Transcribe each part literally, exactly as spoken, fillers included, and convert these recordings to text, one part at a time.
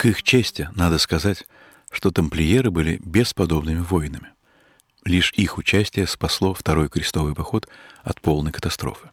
К их чести надо сказать, что тамплиеры были бесподобными воинами. Лишь их участие спасло Второй крестовый поход от полной катастрофы.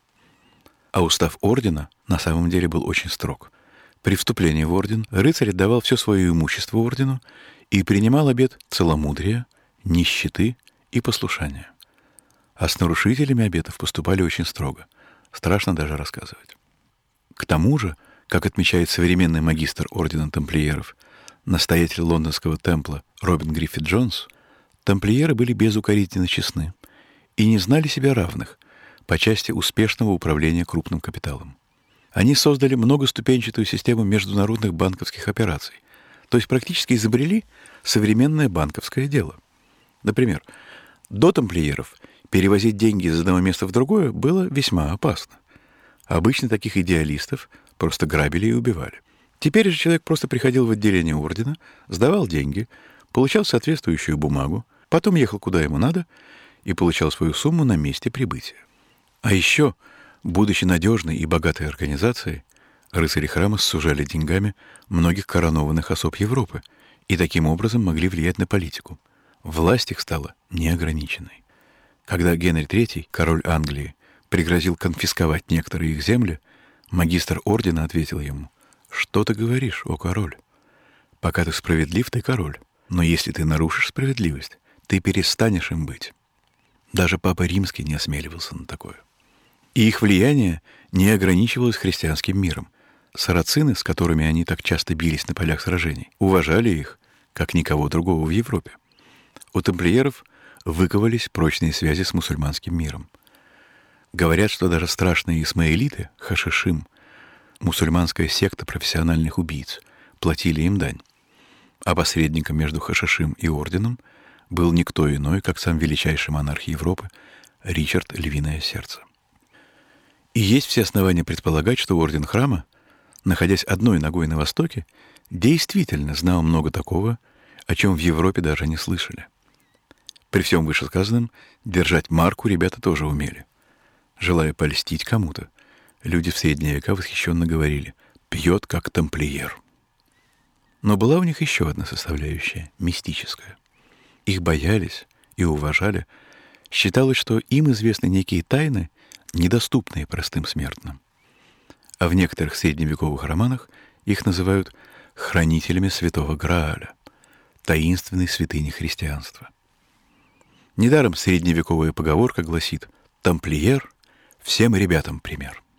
А устав ордена на самом деле был очень строг. При вступлении в орден рыцарь отдавал все свое имущество ордену и принимал обет целомудрия, нищеты и послушания. А с нарушителями обетов поступали очень строго. Страшно даже рассказывать. К тому же, как отмечает современный магистр ордена тамплиеров, настоятель лондонского темпла Робин Гриффит Джонс, тамплиеры были безукоризненно честны и не знали себя равных по части успешного управления крупным капиталом. Они создали многоступенчатую систему международных банковских операций, то есть практически изобрели современное банковское дело. Например, до тамплиеров перевозить деньги из одного места в другое было весьма опасно. Обычно таких идеалистов просто грабили и убивали. Теперь же человек просто приходил в отделение ордена, сдавал деньги, получал соответствующую бумагу, потом ехал куда ему надо и получал свою сумму на месте прибытия. А еще, будучи надежной и богатой организацией, рыцари храма сужали деньгами многих коронованных особ Европы и таким образом могли влиять на политику. Власть их стала неограниченной. Когда Генри Третий, король Англии, пригрозил конфисковать некоторые их земли, магистр ордена ответил ему: «Что ты говоришь, о король? Пока ты справедлив, ты король, но если ты нарушишь справедливость, ты перестанешь им быть». Даже Папа Римский не осмеливался на такое. И их влияние не ограничивалось христианским миром. Сарацины, с которыми они так часто бились на полях сражений, уважали их, как никого другого в Европе. У тамплиеров выковались прочные связи с мусульманским миром. Говорят, что даже страшные исмаилиты, хашишим, мусульманская секта профессиональных убийц, платили им дань. А посредником между хашишим и орденом был никто иной, как сам величайший монарх Европы Ричард Львиное Сердце. И есть все основания предполагать, что орден храма, находясь одной ногой на Востоке, действительно знал много такого, о чем в Европе даже не слышали. При всем вышесказанном держать марку ребята тоже умели. Желая польстить кому-то, люди в средние века восхищенно говорили: «Пьет, как тамплиер». Но была у них еще одна составляющая — мистическая. Их боялись и уважали. Считалось, что им известны некие тайны, недоступные простым смертным. А в некоторых средневековых романах их называют хранителями Святого Грааля, таинственной святыни христианства. Недаром средневековая поговорка гласит: «Тамплиер — всем ребятам пример».